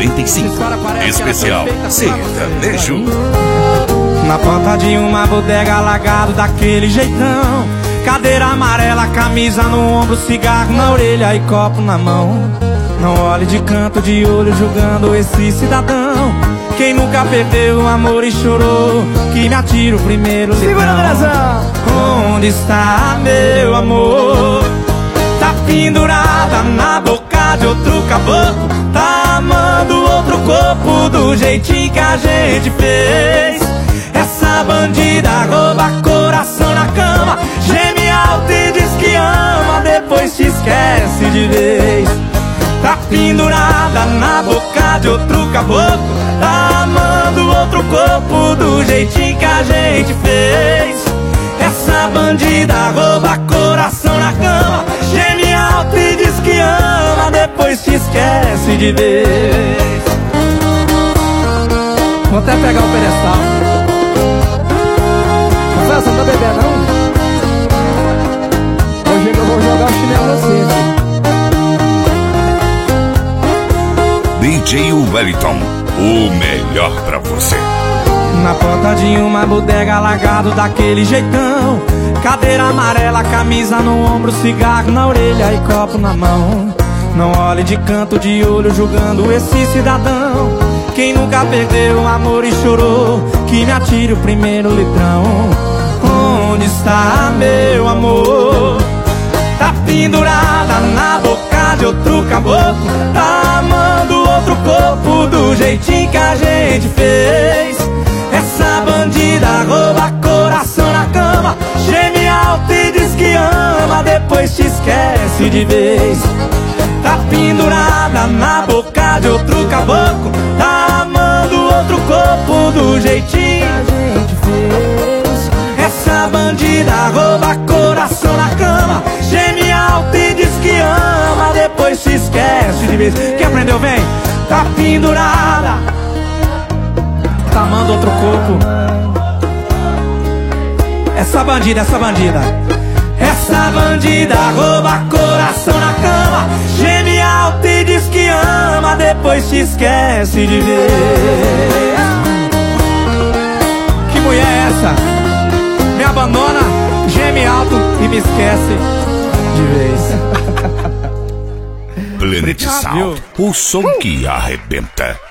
95. Especial Sertanejo. Na porta de uma bodega, largado daquele jeitão, cadeira amarela, camisa no ombro, cigarro na orelha e copo na mão. Não olhe de canto de olho julgando esse cidadão. Quem nunca perdeu o amor e chorou, que me atira o primeiro litrão. Onde está meu amor? Tá pendurada na boca de outro caboclo, tá amando outro corpo do jeitinho que a gente fez. Essa bandida rouba coração na cama, geme alto e diz que ama, depois te esquece de vez. Tá pendurada na boca de outro caboclo, tá amando outro corpo do jeitinho que a gente fez. Essa bandida rouba coração na cama, geme alto e diz que ama, depois te esquece de vez. Vou até pegar o pedestal. Rafael, você não tá bebendo não? Hoje eu vou jogar o chinelo assim, DJ Wellington, o melhor pra você. Na porta de uma bodega, largado daquele jeitão, cadeira amarela, camisa no ombro, cigarro na orelha e copo na mão. Não olhe de canto de olho julgando esse cidadão. Quem nunca perdeu o amor e chorou, que me atire o primeiro litrão. Onde está meu amor? Tá pendurada na boca de outro caboclo, tá amando outro corpo do jeitinho que a gente fez. Essa bandida rouba coração na cama, geme alto e diz que ama, depois te esquece de vez. Tá pendurada na boca de outro caboclo, tá amando outro corpo do jeitinho que a gente fez. Essa bandida rouba coração na cama, geme alto e diz que ama, depois te esquece de vez. Quem aprendeu vem? Tá pendurada, tá amando outro corpo. Essa bandida, essa bandida, essa bandida rouba coração na cama, geme alto e diz que ama, depois te esquece de ver. Que mulher é essa? Me abandona, geme alto e me esquece de vez. Planet Sound, o som que arrebenta.